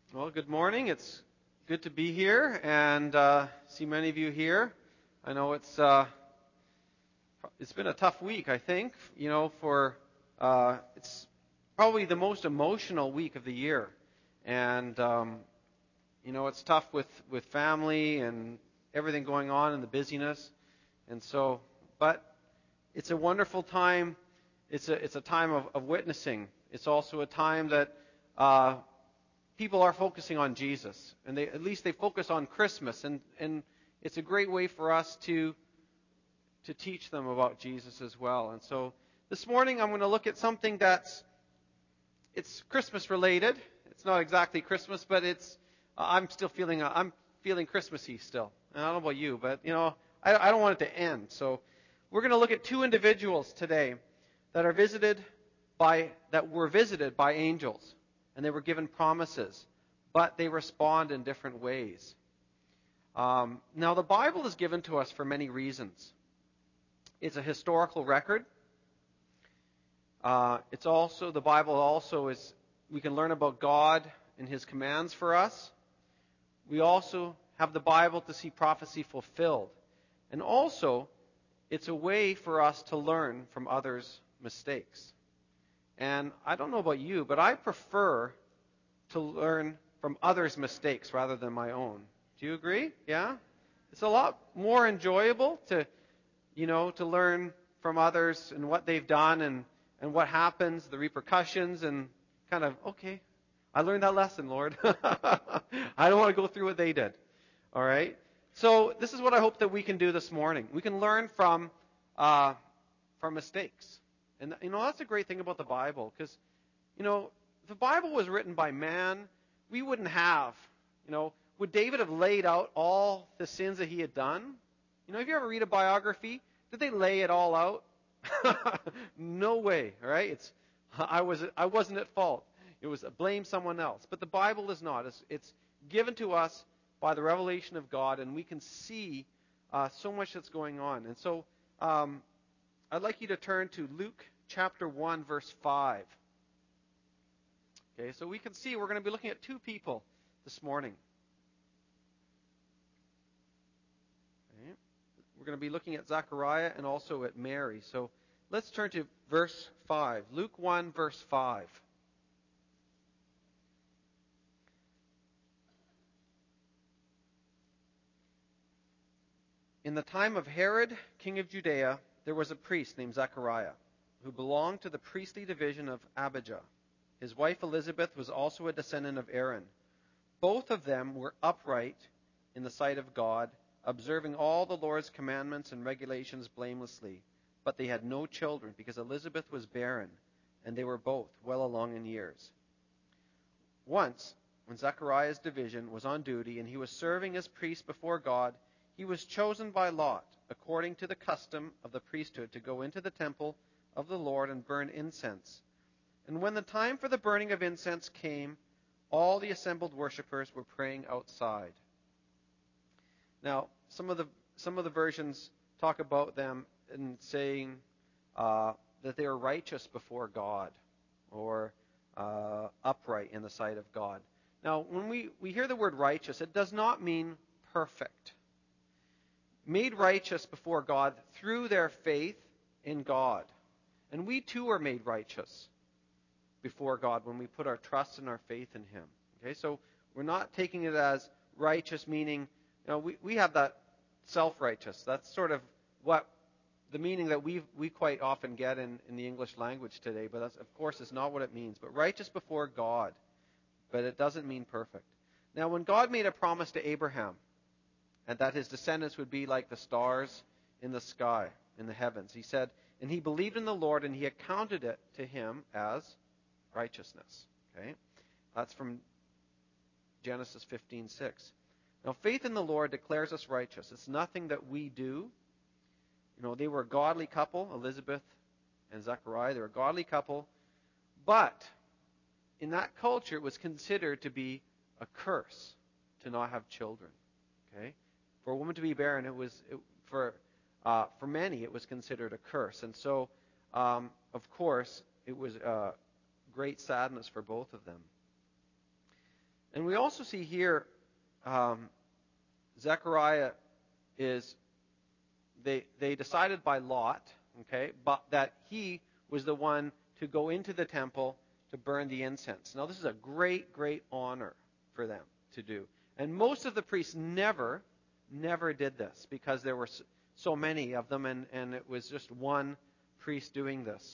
Well, good morning. It's good to be here and see many of you here. I know it's been a tough week. I think for it's probably the most emotional week of the year, and it's tough with family and everything going on and the busyness, and so. But it's a wonderful time. It's a time of witnessing. It's also a time that people are focusing on Jesus, and at least they focus on Christmas, and it's a great way for us to teach them about Jesus as well. And so this morning I'm going to look at something it's Christmas related. It's not exactly Christmas, but I'm feeling Christmassy still. And I don't know about you, but I don't want it to end. So we're going to look at two individuals today that were visited by angels. And they were given promises, but they respond in different ways. Now, the Bible is given to us for many reasons. It's a historical record. The Bible also is, we can learn about God and His commands for us. We also have the Bible to see prophecy fulfilled. And also, it's a way for us to learn from others' mistakes. And I don't know about you, but I prefer to learn from others' mistakes rather than my own. Do you agree? Yeah? It's a lot more enjoyable to learn from others and what they've done and what happens, the repercussions, and kind of, okay, I learned that lesson, Lord. I don't want to go through what they did. All right? So this is what I hope that we can do this morning. We can learn from mistakes. And, that's a great thing about the Bible, because, if the Bible was written by man, we wouldn't have, would David have laid out all the sins that he had done? If you ever read a biography, did they lay it all out? No way, right? I wasn't at fault. It was blame someone else. But the Bible is not. It's given to us by the revelation of God, and we can see so much that's going on. And so, I'd like you to turn to Luke chapter 1, verse 5. Okay, so we can see we're going to be looking at two people this morning. Okay. We're going to be looking at Zechariah and also at Mary. So let's turn to verse 5. Luke 1, verse 5. In the time of Herod, king of Judea, there was a priest named Zechariah, who belonged to the priestly division of Abijah. His wife Elizabeth was also a descendant of Aaron. Both of them were upright in the sight of God, observing all the Lord's commandments and regulations blamelessly. But they had no children, because Elizabeth was barren, and they were both well along in years. Once, when Zechariah's division was on duty and he was serving as priest before God, he was chosen by lot, according to the custom of the priesthood, to go into the temple of the Lord and burn incense. And when the time for the burning of incense came, all the assembled worshippers were praying outside. Now, some of the versions talk about them and saying that they are righteous before God, or upright in the sight of God. Now, when we hear the word righteous, it does not mean perfect. Made righteous before God through their faith in God. And we too are made righteous before God when we put our trust and our faith in Him. Okay, so we're not taking it as righteous, meaning, we have that self-righteous. That's sort of what the meaning that we quite often get in the English language today, but that's, of course, is not what it means. But righteous before God, but it doesn't mean perfect. Now, when God made a promise to Abraham, and that his descendants would be like the stars in the sky, in the heavens, he said, and he believed in the Lord, and he accounted it to him as righteousness. Okay? That's from Genesis 15:6. Now, faith in the Lord declares us righteous. It's nothing that we do. They were a godly couple, Elizabeth and Zechariah. They were a godly couple. But in that culture, it was considered to be a curse to not have children. Okay? For a woman to be barren, for many, it was considered a curse. And so, of course, it was great sadness for both of them. And we also see here, Zechariah they decided by lot, okay, but that he was the one to go into the temple to burn the incense. Now, this is a great, great honor for them to do. And most of the priests never did this because there were so many of them, and it was just one priest doing this.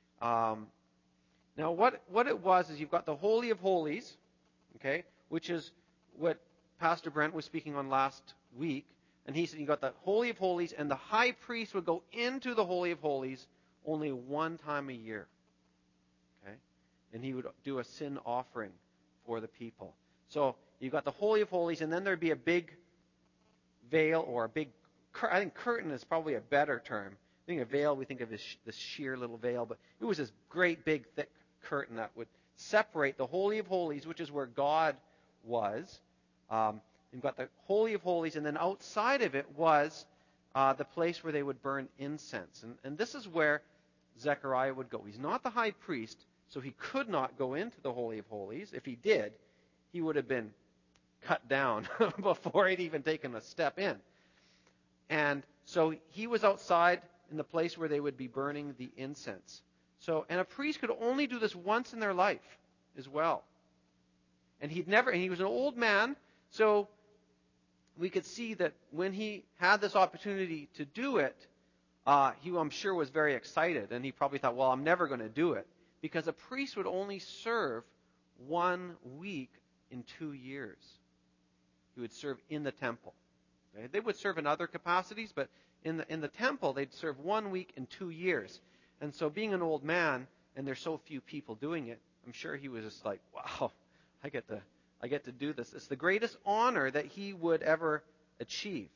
Now, what it was is you've got the Holy of Holies, okay, which is what Pastor Brent was speaking on last week. And he said you got the Holy of Holies, and the high priest would go into the Holy of Holies only one time a year. Okay? And he would do a sin offering for the people. So you've got the Holy of Holies, and then there'd be a big veil, or a big, I think curtain is probably a better term. I think a veil, we think of as this sheer little veil, but it was this great big thick curtain that would separate the Holy of Holies, which is where God was. You've got the Holy of Holies, and then outside of it was the place where they would burn incense. And this is where Zechariah would go. He's not the high priest, so he could not go into the Holy of Holies. If he did, he would have been cut down before he'd even taken a step in. And so he was outside in the place where they would be burning the incense. And a priest could only do this once in their life as well. And he was an old man, so we could see that when he had this opportunity to do it, he, I'm sure, was very excited. And he probably thought, well, I'm never going to do it. Because a priest would only serve 1 week in 2 years. He would serve in the temple. Okay? They would serve in other capacities, but in the temple, they'd serve 1 week in 2 years. And so being an old man, and there's so few people doing it, I'm sure he was just like, wow, I get to do this. It's the greatest honor that he would ever achieve.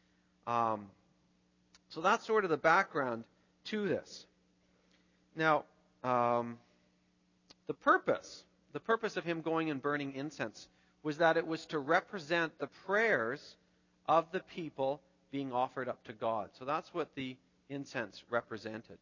So that's sort of the background to this. Now, the purpose of him going and burning incense was that it was to represent the prayers of the people being offered up to God. So that's what the incense represented.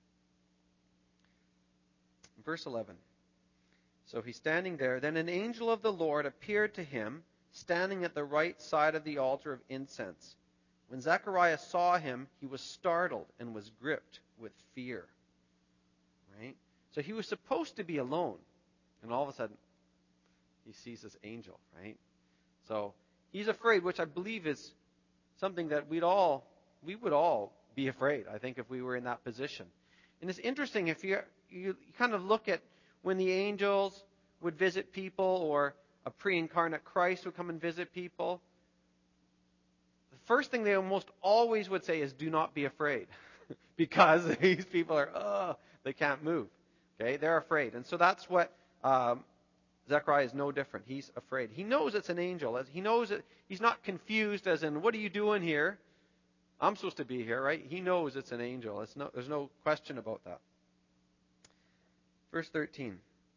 Verse 11. So he's standing there. Then an angel of the Lord appeared to him, standing at the right side of the altar of incense. When Zechariah saw him, he was startled and was gripped with fear. Right? So he was supposed to be alone. And all of a sudden, he sees this angel, right? So he's afraid, which I believe is something that we would all be afraid, I think, if we were in that position. And it's interesting, if you kind of look at when the angels would visit people, or a pre-incarnate Christ would come and visit people, the first thing they almost always would say is, do not be afraid. Because these people they can't move. Okay, they're afraid. And so that's what Zechariah is no different. He's afraid. He knows it's an angel. He knows that he's not confused as in, what are you doing here? I'm supposed to be here, right? He knows it's an angel. There's no question about that. Verse 13.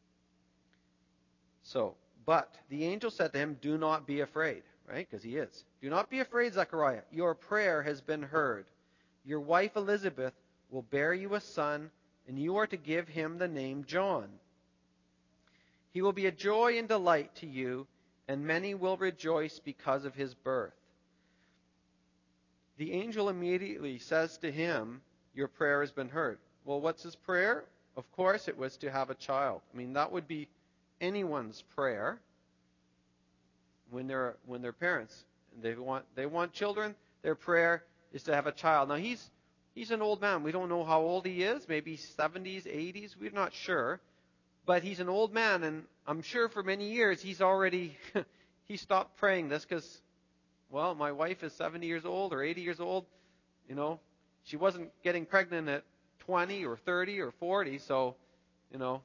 But the angel said to him, do not be afraid, right? Because he is. Do not be afraid, Zechariah. Your prayer has been heard. Your wife Elizabeth will bear you a son, and you are to give him the name John. He will be a joy and delight to you, and many will rejoice because of his birth. The angel immediately says to him, your prayer has been heard. Well, what's his prayer? Of course, it was to have a child. I mean, that would be anyone's prayer when they're parents. They want children. Their prayer is to have a child. Now, he's an old man. We don't know how old he is. Maybe 70s, 80s. We're not sure. But he's an old man, and I'm sure for many years he stopped praying this because, well, my wife is 70 years old or 80 years old. You know, she wasn't getting pregnant at 20 or 30 or 40, so, you know,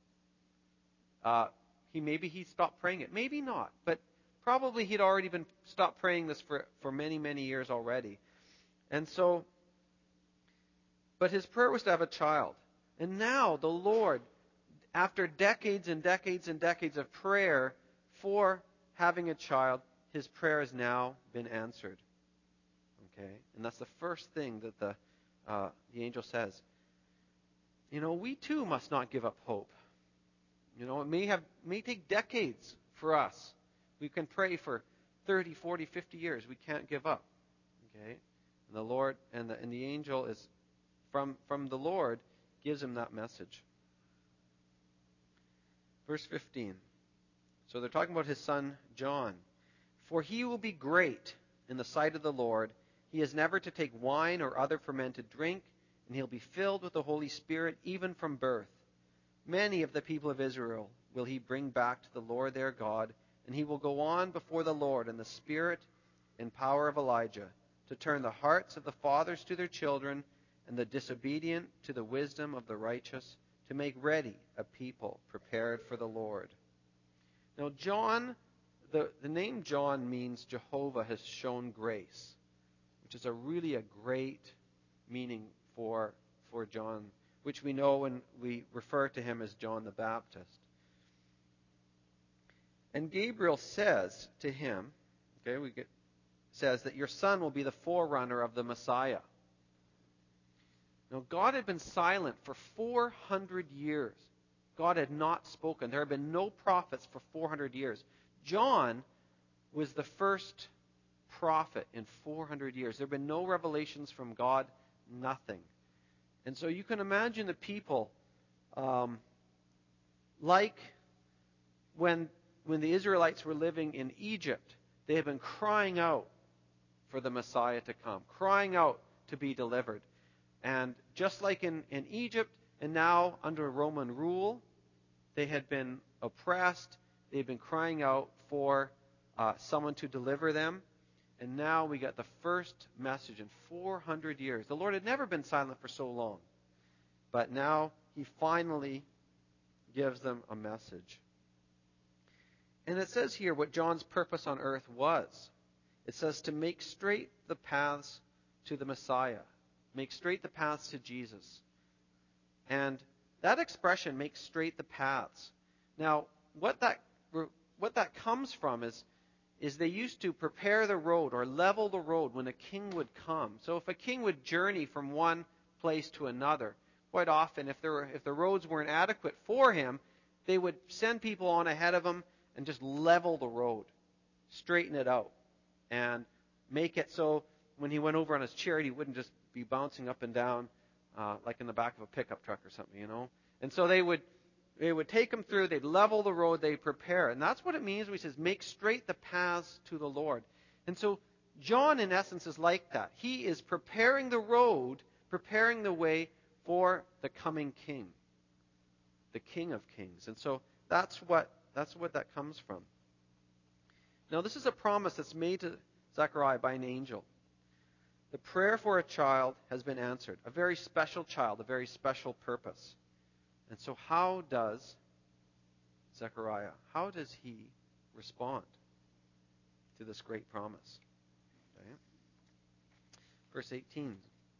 he stopped praying it. Maybe not, but probably he'd already been stopped praying this for many, many years already. And so, but his prayer was to have a child. And now the Lord, after decades and decades and decades of prayer for having a child, his prayer has now been answered. Okay? And that's the first thing that the angel says. You know, we too must not give up hope. You know, it may take decades for us We can pray for 30, 40, 50 years. We can't give up. Okay? And the Lord and the angel is from the Lord gives him that message. Verse 15. So they're talking about his son John. For he will be great in the sight of the Lord. He is never to take wine or other fermented drink, and he'll be filled with the Holy Spirit even from birth. Many of the people of Israel will he bring back to the Lord their God, and he will go on before the Lord in the spirit and power of Elijah, to turn the hearts of the fathers to their children, and the disobedient to the wisdom of the righteous, to make ready a people prepared for the Lord. Now, John, the name John means Jehovah has shown grace, which is really a great meaning for John, which we know when we refer to him as John the Baptist. And Gabriel says to him, says that your son will be the forerunner of the Messiah. Now, God had been silent for 400 years. God had not spoken. There had been no prophets for 400 years. John was the first prophet in 400 years. There have been no revelations from God, nothing. And so you can imagine the people, like when the Israelites were living in Egypt, they had been crying out for the Messiah to come, crying out to be delivered. And just like in Egypt, and now under Roman rule, they had been oppressed. They had been crying out for someone to deliver them. And now we got the first message in 400 years. The Lord had never been silent for so long. But now he finally gives them a message. And it says here what John's purpose on earth was. It says to make straight the paths to the Messiah. Make straight the paths to Jesus. And that expression, make straight the paths. Now, what that comes from is they used to prepare the road or level the road when a king would come. So if a king would journey from one place to another, quite often if the roads weren't adequate for him, they would send people on ahead of him and just level the road, straighten it out, and make it so when he went over on his chariot, he wouldn't just be bouncing up and down like in the back of a pickup truck or something, you know. And so they would take him through, they'd level the road, they'd prepare. And that's what it means when he says, make straight the paths to the Lord. And so John, in essence, is like that. He is preparing the road, preparing the way for the coming king, the King of Kings. And so that's what that comes from. Now, this is a promise that's made to Zechariah by an angel. The prayer for a child has been answered, a very special child, a very special purpose. And so how does Zechariah, how does he respond to this great promise? Okay. Verse 18.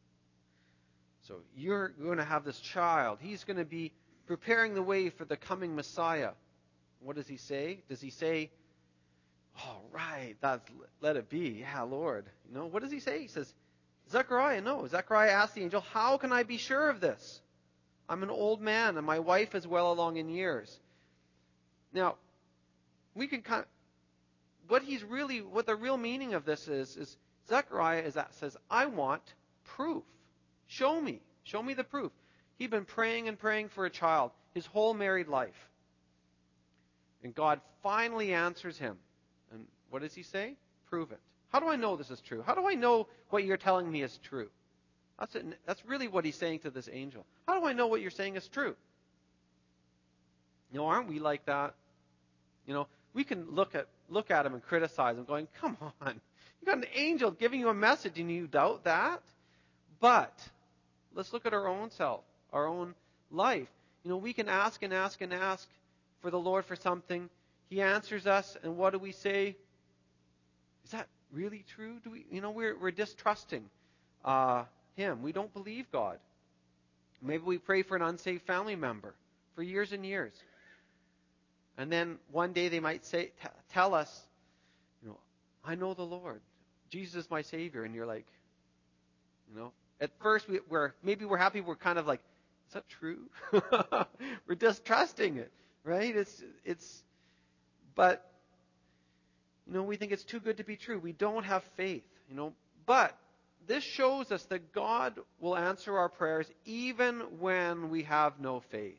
So you're going to have this child. He's going to be preparing the way for the coming Messiah. What does he say? Does he say, all right, let it be. Yeah, Lord. You know, what does he say? He says, Zechariah, no. Zechariah asked the angel, how can I be sure of this? I'm an old man, and my wife is well along in years. Now, we can what the real meaning of this is Zechariah says, I want proof. Show me the proof. He'd been praying and praying for a child his whole married life. And God finally answers him. And what does he say? Prove it. How do I know this is true? How do I know what you're telling me is true? That's really what he's saying to this angel. How do I know what you're saying is true? You know, aren't we like that? You know, we can look at him and criticize him, going, come on. You got an angel giving you a message and you doubt that? But let's look at our own self, our own life. You know, we can ask and ask and ask for the Lord for something. He answers us, and what do we say? Is that really true? We're distrusting Him. We don't believe God. Maybe we pray for an unsaved family member for years and years. And then one day they might tell us, you know, I know the Lord. Jesus is my Savior. And you're like, you know, at first we're happy. We're kind of like, is that true? We're distrusting it, right? But We think it's too good to be true. We don't have faith, But this shows us that God will answer our prayers even when we have no faith.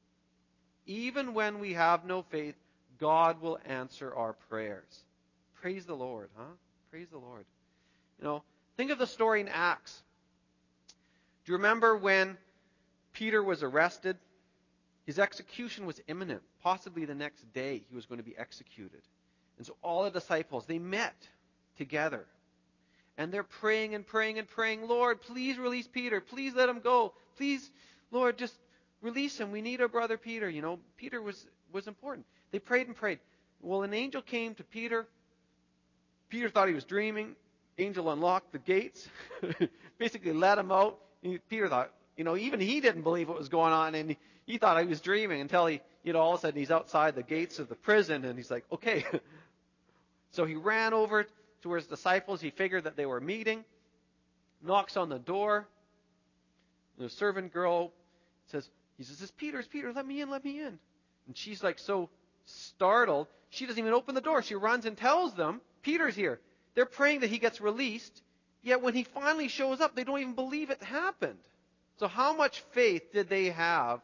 Even when we have no faith, God will answer our prayers. Praise the Lord, huh? Praise the Lord. Think of the story in Acts. Do you remember when Peter was arrested? His execution was imminent. Possibly the next day he was going to be executed. And so all the disciples, they met together. And they're praying and praying and praying, Lord, please release Peter. Please let him go. Please, Lord, just release him. We need our brother Peter. Peter was important. They prayed and prayed. Well, an angel came to Peter. Peter thought he was dreaming. Angel unlocked the gates, basically let him out. Peter thought, even he didn't believe what was going on, and he thought he was dreaming until he, all of a sudden he's outside the gates of the prison, and he's like, okay. So he ran over to his disciples. He figured that they were meeting, knocks on the door. The servant girl says, it's Peter, let me in. And she's like so startled, she doesn't even open the door. She runs and tells them, Peter's here. They're praying that he gets released, yet when he finally shows up, they don't even believe it happened. So how much faith did they have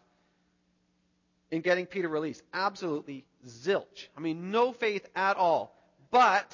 in getting Peter released? Absolutely zilch. No faith at all. But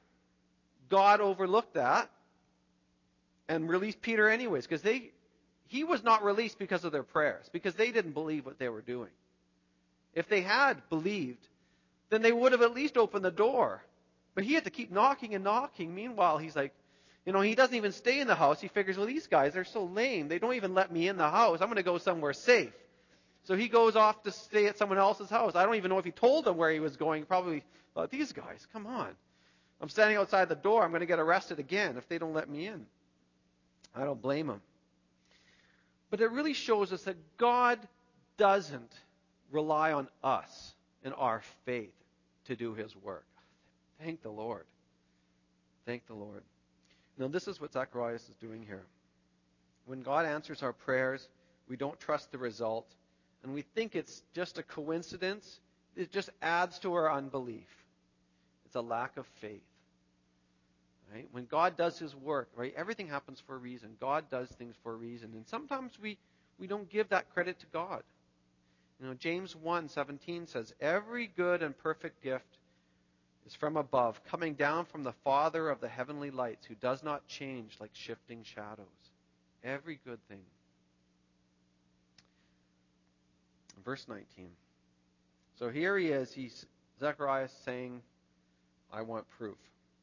God overlooked that and released Peter anyways, because he was not released because of their prayers, because they didn't believe what they were doing. If they had believed, then they would have at least opened the door. But he had to keep knocking and knocking. Meanwhile, he's like, he doesn't even stay in the house. He figures, well, these guys, they're so lame. They don't even let me in the house. I'm going to go somewhere safe. So he goes off to stay at someone else's house. I don't even know if he told them where he was going. He probably thought, these guys, come on. I'm standing outside the door. I'm going to get arrested again if they don't let me in. I don't blame him. But it really shows us that God doesn't rely on us and our faith to do his work. Thank the Lord. Thank the Lord. Now, this is what Zacharias is doing here. When God answers our prayers, we don't trust the result, and we think it's just a coincidence. It just adds to our unbelief. It's a lack of faith. Right? When God does his work, right, everything happens for a reason. God does things for a reason. And sometimes we don't give that credit to God. James 1:17 says, every good and perfect gift is from above, coming down from the Father of the heavenly lights, who does not change like shifting shadows. Every good thing. Verse 19. So here he is. Zechariah saying, I want proof.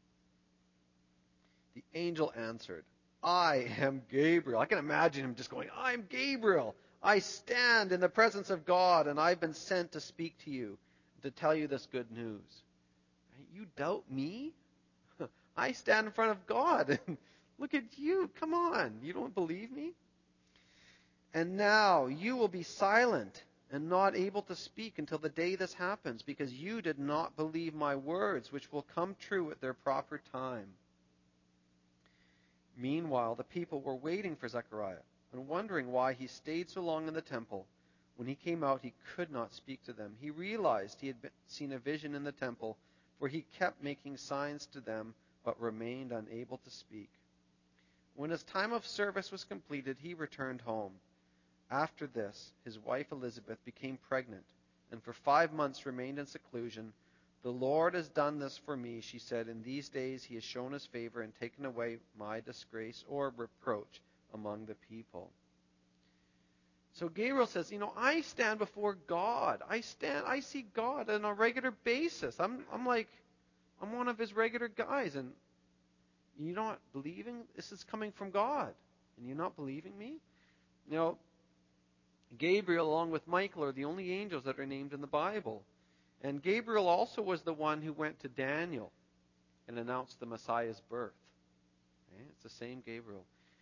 The angel answered, I am Gabriel. I can imagine him just going, I'm Gabriel. I stand in the presence of God, and I've been sent to speak to you, to tell you this good news. You doubt me? I stand in front of God. Look at you. Come on. You don't believe me? And now you will be silent and not able to speak until the day this happens, because you did not believe my words, which will come true at their proper time. Meanwhile, the people were waiting for Zechariah and wondering why he stayed so long in the temple. When he came out, he could not speak to them. He realized he had seen a vision in the temple, for he kept making signs to them, but remained unable to speak. When his time of service was completed, he returned home. After this, his wife Elizabeth became pregnant, and for 5 months remained in seclusion. The Lord has done this for me, she said. In these days he has shown his favor and taken away my disgrace or reproach among the people. So Gabriel says, I stand before God. I see God on a regular basis. I'm one of his regular guys, and you're not believing? This is coming from God, and you're not believing me? Gabriel, along with Michael, are the only angels that are named in the Bible. And Gabriel also was the one who went to Daniel and announced the Messiah's birth. Okay? It's the same Gabriel.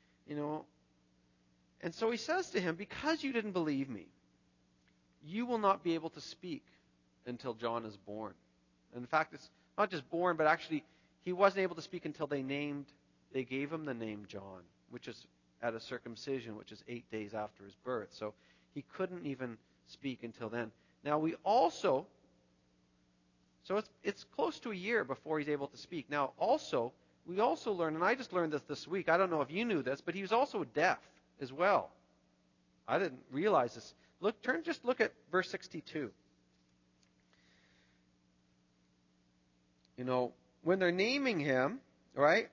And so he says to him, because you didn't believe me, you will not be able to speak until John is born. And in fact, it's not just born, but actually he wasn't able to speak until they gave him the name John, which is at a circumcision, which is 8 days after his birth. So he couldn't even speak until then. Now we also So it's close to a year before he's able to speak. Now, we also learn, and I just learned this week. I don't know if you knew this, but he was also deaf as well. I didn't realize this. Just look at verse 62. When they're naming him, right?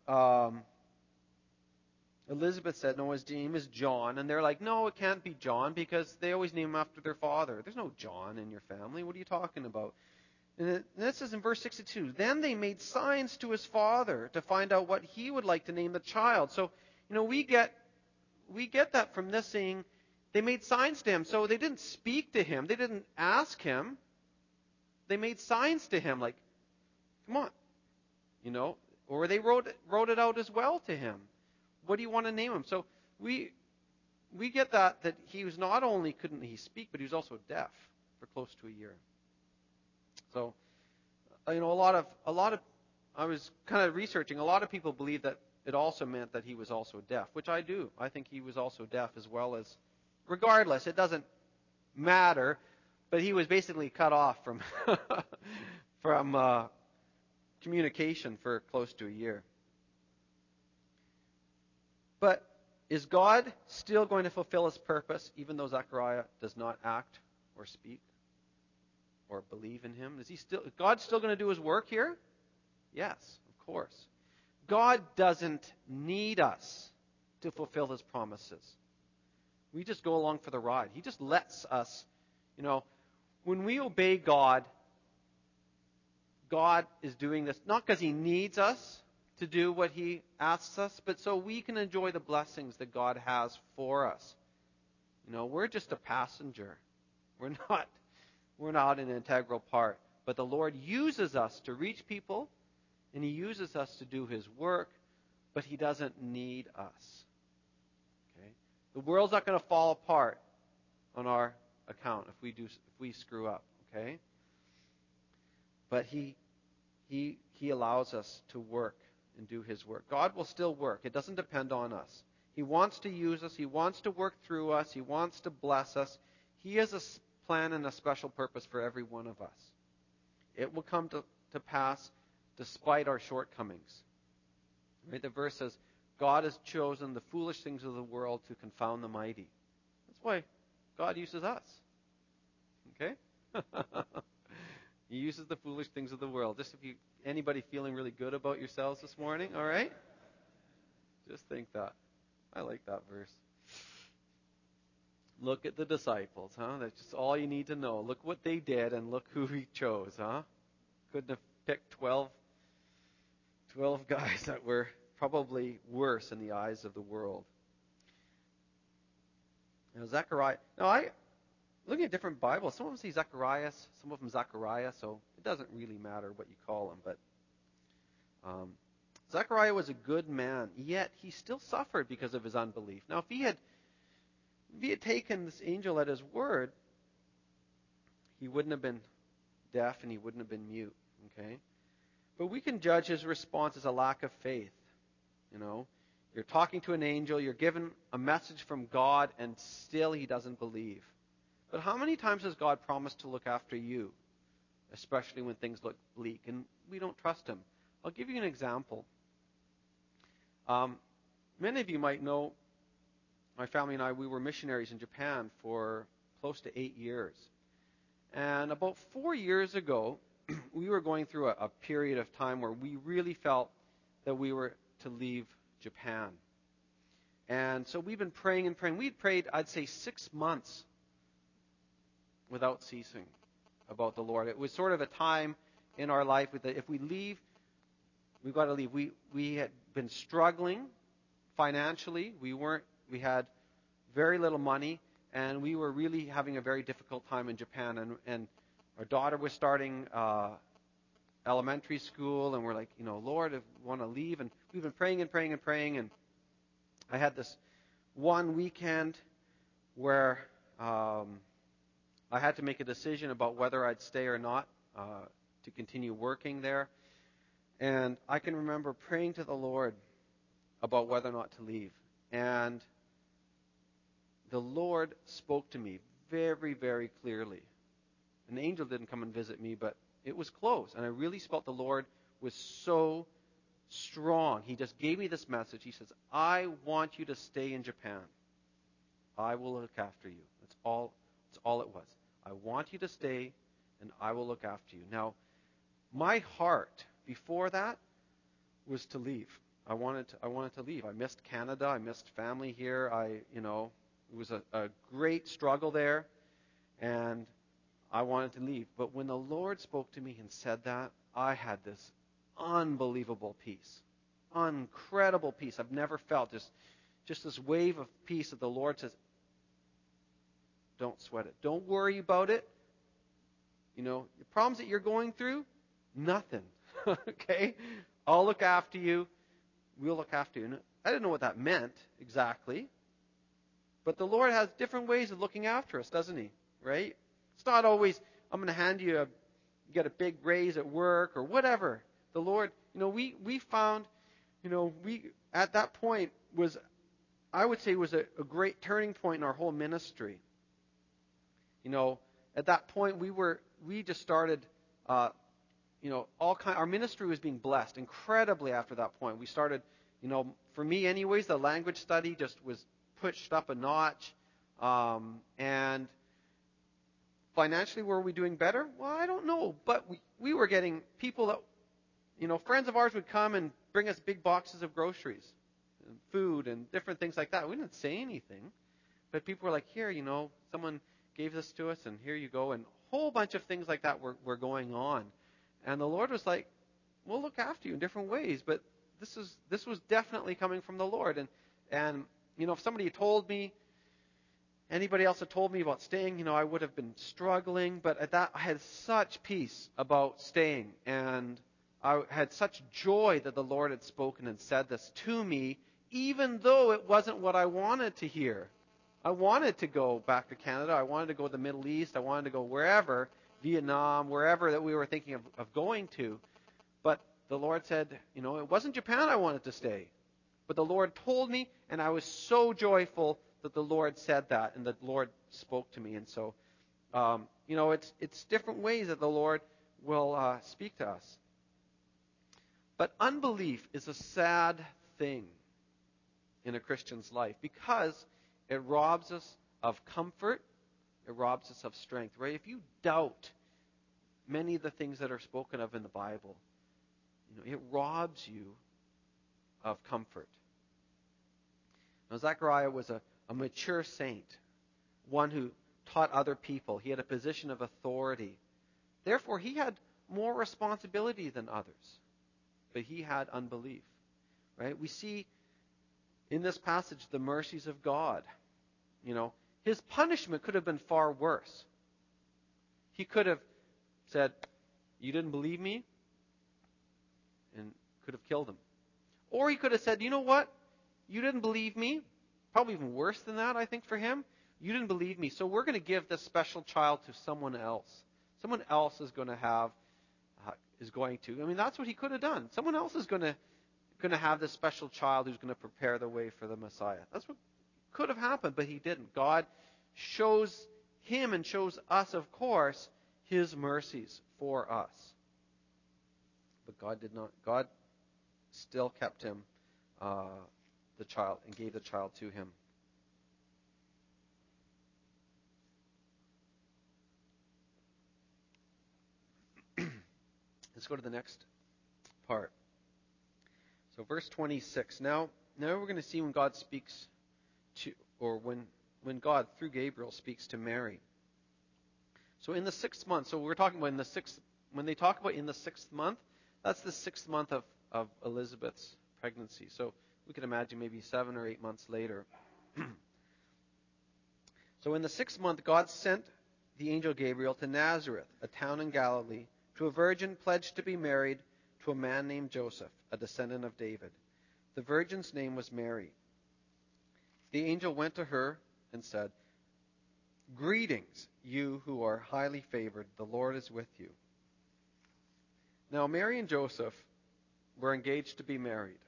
Elizabeth said, no, his name is John. And they're like, no, it can't be John because they always name him after their father. There's no John in your family. What are you talking about? And this says in verse 62, then they made signs to his father to find out what he would like to name the child. So, we get that from this saying they made signs to him. So they didn't speak to him. They didn't ask him. They made signs to him like, come on. Or they wrote it out as well to him. What do you want to name him? So we get that he was not only couldn't he speak, but he was also deaf for close to a year. So, a lot of I was kind of researching. A lot of people believe that it also meant that he was also deaf, which I do. I think he was also deaf as well as. Regardless, it doesn't matter. But he was basically cut off from communication for close to a year. But is God still going to fulfill his purpose even though Zechariah does not act or speak or believe in him? Is God still going to do his work here? Yes, of course. God doesn't need us to fulfill his promises. We just go along for the ride. He just lets us, when we obey God, God is doing this not because he needs us to do what he asks us, but so we can enjoy the blessings that God has for us. We're just a passenger. We're not an integral part. But the Lord uses us to reach people, and he uses us to do his work, but he doesn't need us. Okay? The world's not going to fall apart on our account if we screw up, okay? But he allows us to work and do his work. God will still work. It doesn't depend on us. He wants to use us. He wants to work through us. He wants to bless us. He has a plan and a special purpose for every one of us. It will come to pass despite our shortcomings. Right? The verse says, God has chosen the foolish things of the world to confound the mighty. That's why God uses us. Okay? He uses the foolish things of the world. Just anybody feeling really good about yourselves this morning, all right? Just think that. I like that verse. Look at the disciples, huh? That's just all you need to know. Look what they did and look who he chose, huh? Couldn't have picked 12 guys that were probably worse in the eyes of the world. Zechariah. Now, looking at different Bibles, some of them say Zacharias, some of them Zechariah, so it doesn't really matter what you call him. But Zechariah was a good man, yet he still suffered because of his unbelief. Now, if he had taken this angel at his word, he wouldn't have been deaf and he wouldn't have been mute. Okay, but we can judge his response as a lack of faith. You're talking to an angel, you're given a message from God, and still he doesn't believe. But how many times has God promised to look after you, especially when things look bleak and we don't trust him? I'll give you an example. Many of you might know my family and I, we were missionaries in Japan for close to 8 years. And about 4 years ago, we were going through a period of time where we really felt that we were to leave Japan. And so we've been praying and praying. We'd prayed, I'd say, 6 months without ceasing about the Lord. It was sort of a time in our life that if we leave, we've got to leave. We had been struggling financially. We had very little money, and we were really having a very difficult time in Japan. And our daughter was starting elementary school, and we're like, Lord, I want to leave. And we've been praying and praying and praying. And I had this one weekend where I had to make a decision about whether I'd stay or not to continue working there. And I can remember praying to the Lord about whether or not to leave. And the Lord spoke to me very, very clearly An angel didn't come and visit me, but it was close. And I really felt the Lord was so strong. He just gave me this message. He says, I want you to stay in Japan. I will look after you. That's all it was. I want you to stay, and I will look after you. Now, my heart before that was to leave. I wanted to leave. I missed Canada. I missed family here. It was a great struggle there, and I wanted to leave. But when the Lord spoke to me and said that, I had this unbelievable peace, incredible peace. I've never felt just this wave of peace that the Lord says, don't sweat it. Don't worry about it. The problems that you're going through, nothing. Okay? I'll look after you. We'll look after you. And I didn't know what that meant exactly. But the Lord has different ways of looking after us, doesn't He? Right? It's not always, I'm going to hand you get a big raise at work or whatever. The Lord, we found, we at that point I would say was a great turning point in our whole ministry. At that point we just started, our ministry was being blessed incredibly after that point. We started, for me anyways, the language study just was pushed up a notch. And financially, were we doing better? Well, I don't know. But we were getting people that, friends of ours would come and bring us big boxes of groceries and food and different things like that. We didn't say anything. But people were like, here, someone gave this to us, and here you go. And a whole bunch of things like that were going on. And the Lord was like, we'll look after you in different ways. But this was definitely coming from the Lord. And if somebody had told me, anybody else had told me about staying, I would have been struggling. But at that, I had such peace about staying. And I had such joy that the Lord had spoken and said this to me, even though it wasn't what I wanted to hear. I wanted to go back to Canada. I wanted to go to the Middle East. I wanted to go wherever, Vietnam, wherever that we were thinking of going to. But the Lord said, it wasn't Japan I wanted to stay. But the Lord told me, and I was so joyful that the Lord said that, and the Lord spoke to me. And so, it's different ways that the Lord will speak to us. But unbelief is a sad thing in a Christian's life because it robs us of comfort. It robs us of strength, right? If you doubt many of the things that are spoken of in the Bible, it robs you of comfort. Now, Zechariah was a mature saint, one who taught other people. He had a position of authority. Therefore, he had more responsibility than others. But he had unbelief, right? We see in this passage the mercies of God. His punishment could have been far worse. He could have said, you didn't believe me? And could have killed him. Or he could have said, you know what? You didn't believe me. Probably even worse than that, I think, for him. You didn't believe me, so we're going to give this special child to someone else. Someone else is going to have, that's what he could have done. Someone else is going to have this special child who's going to prepare the way for the Messiah. That's what could have happened, but he didn't. God shows him and shows us, of course, his mercies for us. But God did not. God still kept him, the child, and gave the child to him. Let's go to the next part. So verse 26. Now we're going to see when God speaks to, or when God, through Gabriel, speaks to Mary. So in the 6th month, so we're talking about when they talk about in the 6th month, that's the 6th month of Elizabeth's pregnancy. So we can imagine maybe 7 or 8 months later. So in the 6th month, God sent the angel Gabriel to Nazareth, a town in Galilee, to a virgin pledged to be married to a man named Joseph, a descendant of David. The virgin's name was Mary. The angel went to her and said, "Greetings, you who are highly favored. The Lord is with you." Now, Mary and Joseph were engaged to be married.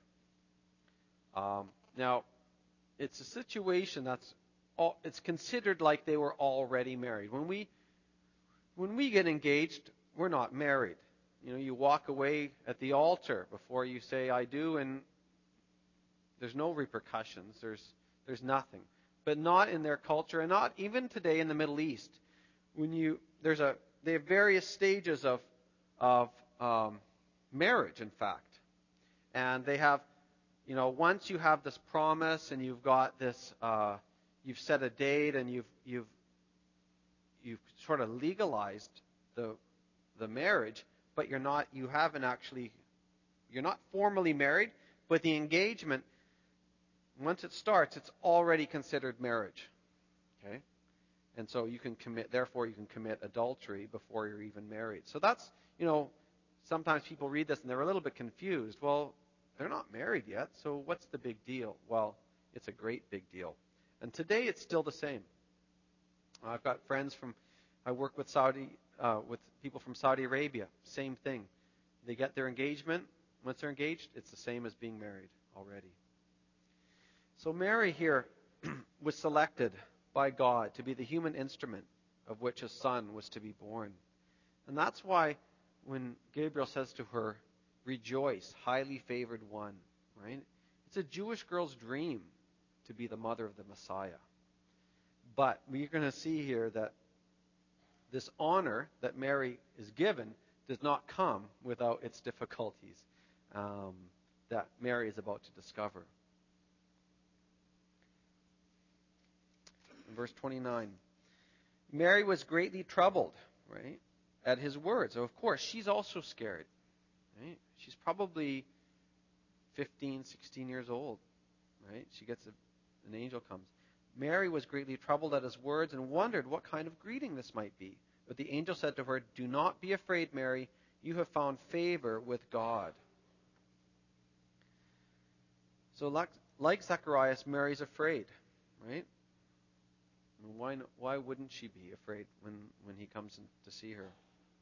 Now, it's a situation it's considered like they were already married. When we When we get engaged, we're not married. You walk away at the altar before you say I do, and there's no repercussions. There's nothing. But not in their culture, and not even today in the Middle East. They have various stages of marriage, in fact, and they have, once you have this promise and you've got this, you've set a date and you've sort of legalized the marriage, but you're not formally married, but the engagement, once it starts, it's already considered marriage. Okay? And so you can commit adultery before you're even married. So that's, sometimes people read this and they're a little bit confused. Well, they're not married yet, so what's the big deal? Well, it's a great big deal. And today it's still the same. I've got friends I work with people from Saudi Arabia. Same thing. They get their engagement. Once they're engaged, it's the same as being married already. So Mary here was selected by God to be the human instrument of which a son was to be born. And that's why when Gabriel says to her, "Rejoice, highly favored one," right? It's a Jewish girl's dream to be the mother of the Messiah. But we're going to see here that this honor that Mary is given does not come without its difficulties that Mary is about to discover. In verse 29, Mary was greatly troubled, right, at his words. So, of course, she's also scared. Right? She's probably 15, 16 years old. Right? She gets an angel comes. Mary was greatly troubled at his words and wondered what kind of greeting this might be. But the angel said to her, "Do not be afraid, Mary. You have found favor with God." So like Zacharias, Mary's afraid, right? Why wouldn't she be afraid when he comes to see her?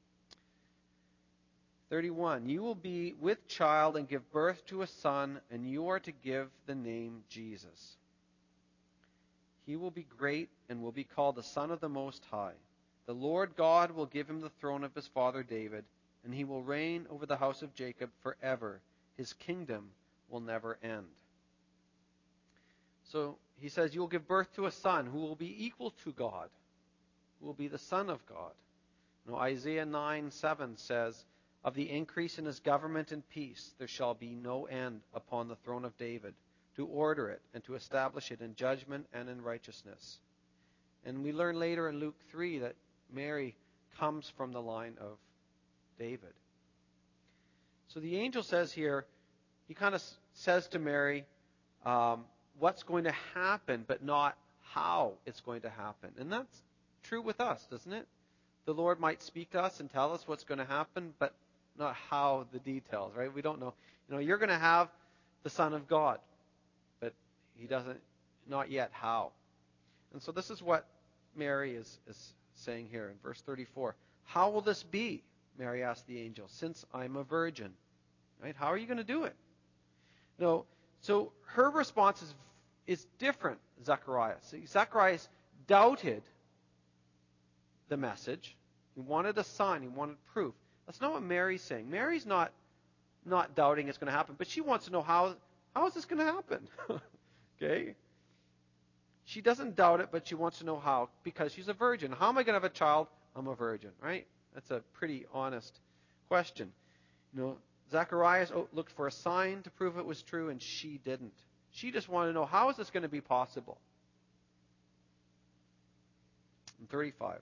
31, you will be with child and give birth to a son, and you are to give the name Jesus. He will be great and will be called the Son of the Most High. The Lord God will give him the throne of his father David, and he will reign over the house of Jacob forever. His kingdom will never end. So he says, you will give birth to a son who will be equal to God, who will be the Son of God. Isaiah 9:7 says, of the increase in his government and peace there shall be no end upon the throne of David, to order it and to establish it in judgment and in righteousness. And we learn later in Luke 3 that Mary comes from the line of David. So the angel says here, he kind of says to Mary, what's going to happen, but not how it's going to happen. And that's true with us, doesn't it? The Lord might speak to us and tell us what's going to happen, but not how, the details, right? We don't know. You're going to have the Son of God, but he doesn't, not yet how. And so this is what Mary is saying here in verse 34. How will this be? Mary asked the angel, since I'm a virgin. Right? How are you going to do it? So her response is different, Zacharias. See, Zacharias doubted the message. He wanted a sign. He wanted proof. That's not what Mary's saying. Mary's not doubting it's going to happen, but she wants to know how is this going to happen? Okay? She doesn't doubt it, but she wants to know how, because she's a virgin. How am I going to have a child? I'm a virgin, right? That's a pretty honest question. Zacharias looked for a sign to prove it was true, and she didn't. She just wanted to know, how is this going to be possible? In 35.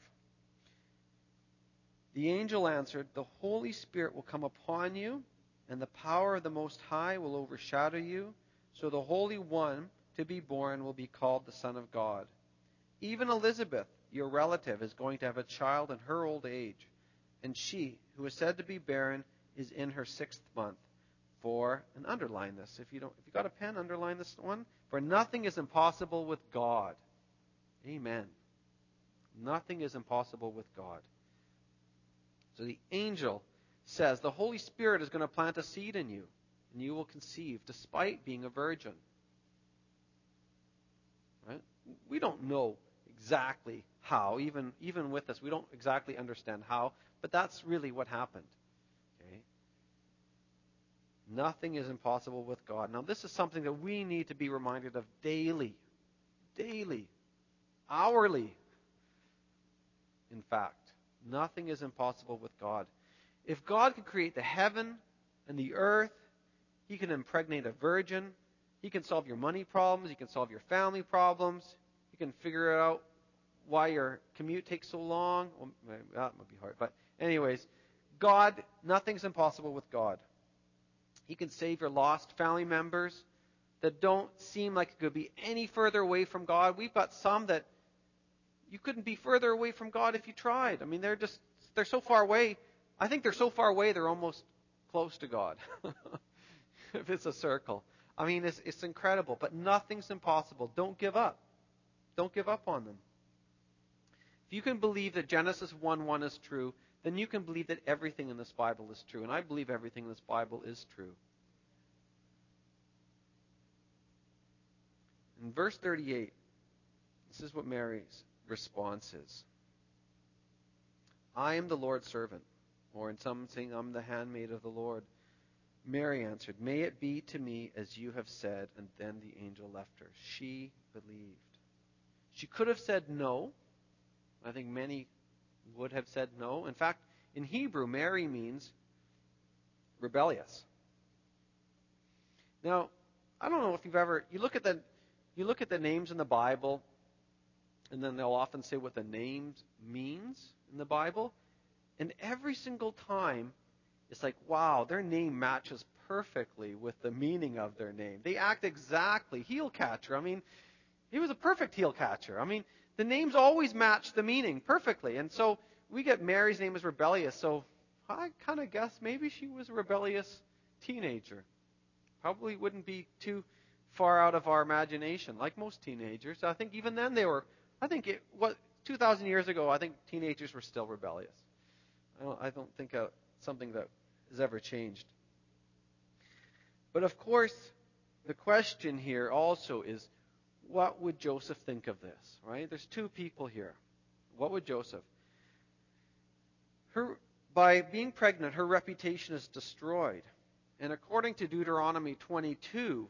The angel answered, the Holy Spirit will come upon you, and the power of the Most High will overshadow you, so the Holy One to be born will be called the Son of God. Even Elizabeth, your relative, is going to have a child in her old age, and she, who is said to be barren, is in her 6th month. And underline this. If you got a pen, underline this one. For nothing is impossible with God. Amen. Nothing is impossible with God. So the angel says the Holy Spirit is going to plant a seed in you, and you will conceive despite being a virgin. Right? We don't know exactly how. Even with us, we don't exactly understand how, but that's really what happened. Okay? Nothing is impossible with God. Now, this is something that we need to be reminded of daily, hourly. In fact, nothing is impossible with God. If God can create the heaven and the earth, He can impregnate a virgin, He can solve your money problems, He can solve your family problems, He can figure out why your commute takes so long. Well, that might be hard. But anyways, God, nothing's impossible with God. He can save your lost family members that don't seem like it could be any further away from God. We've got some that you couldn't be further away from God if you tried. I mean, they're so far away. I think they're so far away they're almost close to God. If it's a circle. I mean, it's incredible, but nothing's impossible. Don't give up. Don't give up on them. If you can believe that Genesis 1:1 is true, then you can believe that everything in this Bible is true. And I believe everything in this Bible is true. In verse 38, this is what Mary's response is. I am the Lord's servant. Or in some saying, I'm the handmaid of the Lord. Mary answered, may it be to me as you have said. And then the angel left her. She believed. She could have said no. I think many would have said no. In fact, in Hebrew, Mary means rebellious. Now, I don't know if you've ever, you look at the names in the Bible, and then they'll often say what the name means in the Bible. And every single time, it's like, wow, their name matches perfectly with the meaning of their name. They act exactly. Heel catcher. I mean, he was a perfect heel catcher. I mean, the names always match the meaning perfectly. And so we get Mary's name is rebellious. So I kind of guess maybe she was a rebellious teenager. Probably wouldn't be too far out of our imagination, like most teenagers. I think even then 2,000 years ago, I think teenagers were still rebellious. I don't think something that has ever changed. But of course, the question here also is, what would Joseph think of this, right? There's two people here. What would Joseph? By being pregnant, her reputation is destroyed. And according to Deuteronomy 22,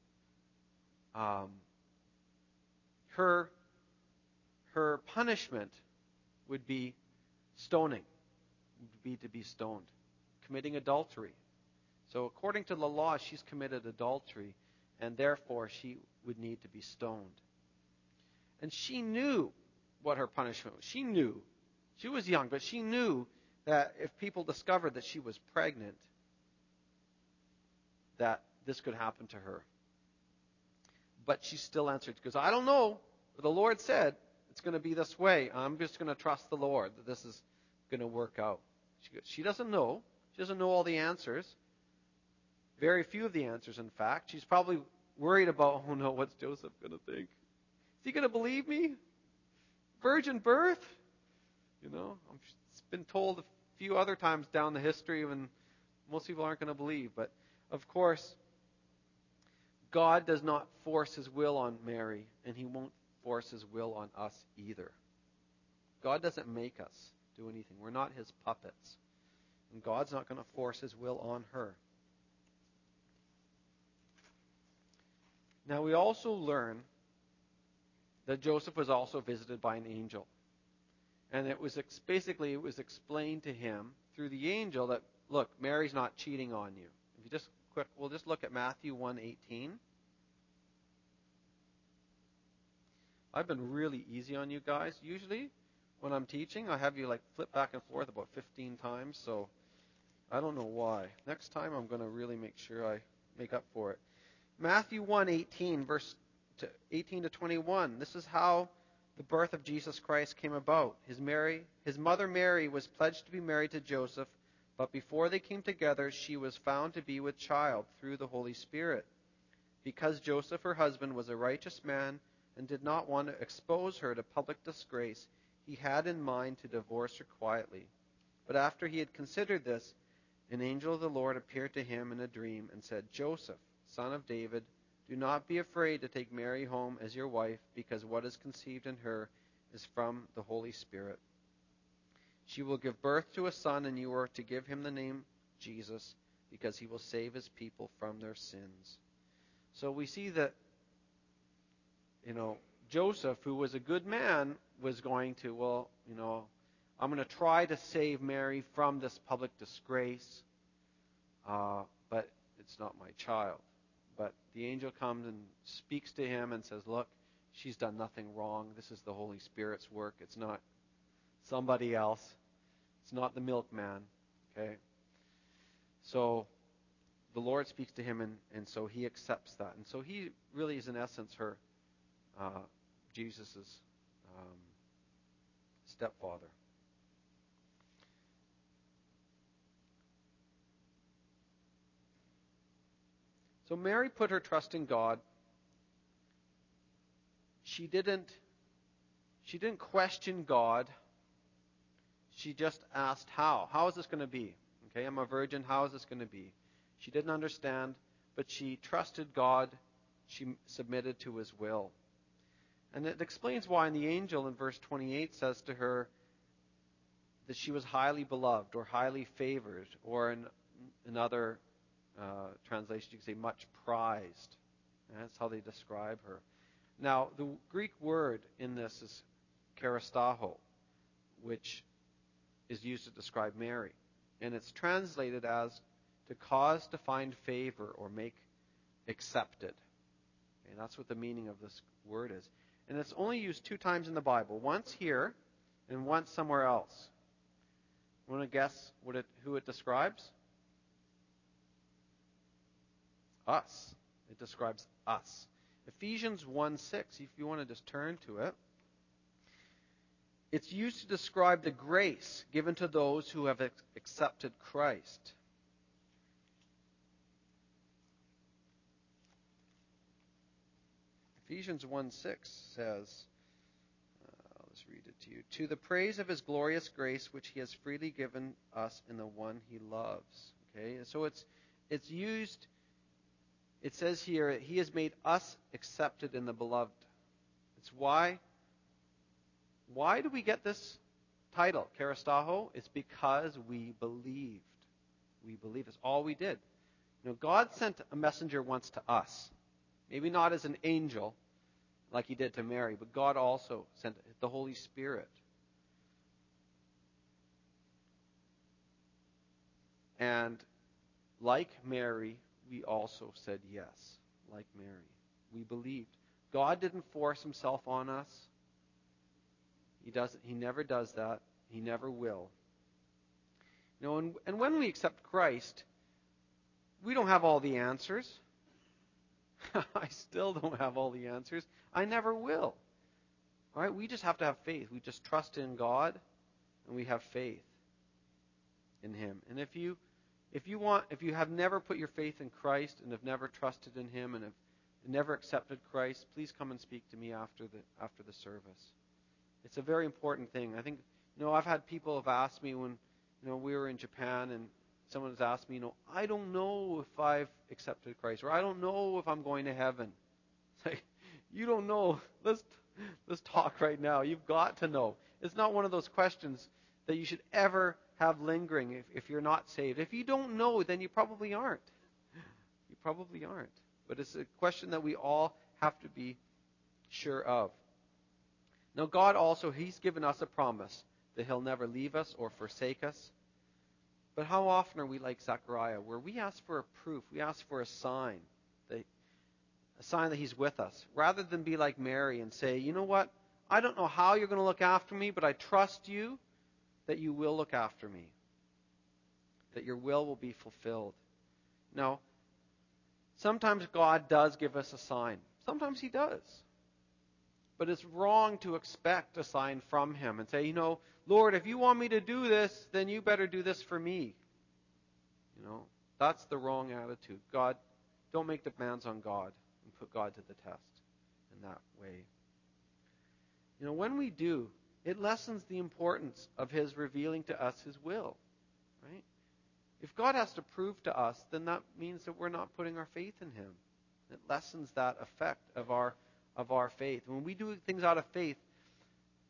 her punishment would be stoning, would be to be stoned, committing adultery. So according to the law, she's committed adultery, and therefore she would need to be stoned. And she knew what her punishment was. She knew. She was young, but she knew that if people discovered that she was pregnant, that this could happen to her. But she still answered, because I don't know, but the Lord said it's going to be this way. I'm just going to trust the Lord that this is going to work out. She doesn't know. She doesn't know all the answers. Very few of the answers, in fact. She's probably worried about, oh no, what's Joseph going to think? Is he going to believe me? Virgin birth? You know, it's been told a few other times down the history, and most people aren't going to believe. But of course, God does not force His will on Mary, and He won't force His will on us either. God doesn't make us do anything. We're not His puppets. And God's not going to force His will on her. Now we also learn that Joseph was also visited by an angel. And it was explained to him through the angel that, look, Mary's not cheating on you. If you we'll just look at Matthew 1:18. I've been really easy on you guys. Usually when I'm teaching, I have you flip back and forth about 15 times, so I don't know why. Next time I'm going to really make sure I make up for it. Matthew 1:18, verse 18 to 21. This is how the birth of Jesus Christ came about. His mother Mary was pledged to be married to Joseph, but before they came together, she was found to be with child through the Holy Spirit. Because Joseph, her husband, was a righteous man and did not want to expose her to public disgrace, he had in mind to divorce her quietly. But after he had considered this, an angel of the Lord appeared to him in a dream and said, Joseph, son of David, do not be afraid to take Mary home as your wife, because what is conceived in her is from the Holy Spirit. She will give birth to a son, and you are to give him the name Jesus, because he will save his people from their sins. So we see that, Joseph, who was a good man, was going to, I'm going to try to save Mary from this public disgrace, but it's not my child. But the angel comes and speaks to him and says, look, she's done nothing wrong. This is the Holy Spirit's work. It's not somebody else. It's not the milkman. Okay? So the Lord speaks to him, and so he accepts that. And so he really is, in essence, her Jesus' stepfather. So Mary put her trust in God. She didn't question God. She just asked how. How is this going to be? Okay, I'm a virgin. How is this going to be? She didn't understand, but she trusted God. She submitted to his will. And it explains why the angel in verse 28 says to her that she was highly beloved or highly favored, or in another translation you could say much prized. And that's how they describe her. Now, the Greek word in this is charistaho, which is used to describe Mary. And it's translated as to cause to find favor or make accepted. And that's what the meaning of this word is. And it's only used 2 times in the Bible. Once here and once somewhere else. Want to guess who it describes? Us. It describes us. Ephesians 1:6, if you want to just turn to it. It's used to describe the grace given to those who have accepted Christ. Ephesians 1:6 says, I'll just read it to you. To the praise of his glorious grace, which he has freely given us in the one he loves. Okay, so it's used. It says here, he has made us accepted in the beloved. It's why. Why do we get this title, charistaho? It's because we believed. We believed. It's all we did. God sent a messenger once to us. Maybe not as an angel, like he did to Mary, but God also sent the Holy Spirit. And like Mary, we also said yes. Like Mary. We believed. God didn't force himself on us. He never does that. He never will. And when we accept Christ, we don't have all the answers. I still don't have all the answers. I never will. All right? We just have to have faith. We just trust in God, and we have faith in him. And if you have never put your faith in Christ and have never trusted in him and have never accepted Christ, please come and speak to me after the service. It's a very important thing. I think, I've had people have asked me when, we were in Japan, and someone has asked me, I don't know if I've accepted Christ, or I don't know if I'm going to heaven. It's like, you don't know. Let's talk right now. You've got to know. It's not one of those questions that you should ever have lingering if you're not saved. If you don't know, then you probably aren't. You probably aren't. But it's a question that we all have to be sure of. Now, God also, he's given us a promise that he'll never leave us or forsake us. But how often are we like Zechariah, where we ask for a proof, we ask for a sign that he's with us, rather than be like Mary and say, you know what, I don't know how you're going to look after me, but I trust you that you will look after me, that your will be fulfilled. Now, sometimes God does give us a sign. Sometimes he does. But it's wrong to expect a sign from him and say, Lord, if you want me to do this, then you better do this for me. That's the wrong attitude. God, don't make demands on God and put God to the test in that way. When we do, it lessens the importance of his revealing to us his will. Right? If God has to prove to us, then that means that we're not putting our faith in him. It lessens that effect of our faith. When we do things out of faith,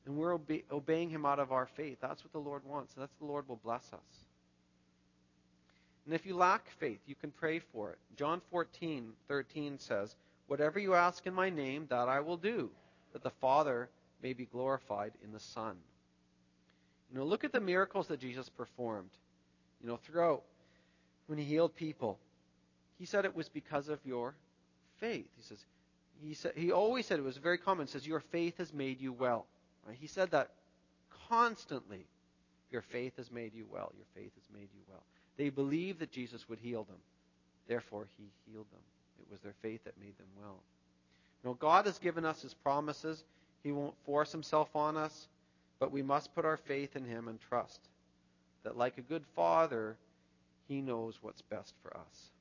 And we're obeying him out of our faith. That's what the Lord wants. That's the Lord will bless us. And if you lack faith, you can pray for it. John 14:13 says, "Whatever you ask in my name, that I will do, that the Father may be glorified in the Son." Look at the miracles that Jesus performed. Throughout when he healed people, he said it was because of your faith. He always said, it was very common, says, "Your faith has made you well." Right? He said that constantly. Your faith has made you well. Your faith has made you well. They believed that Jesus would heal them. Therefore, he healed them. It was their faith that made them well. God has given us his promises. He won't force himself on us, but we must put our faith in him and trust that, like a good father, he knows what's best for us.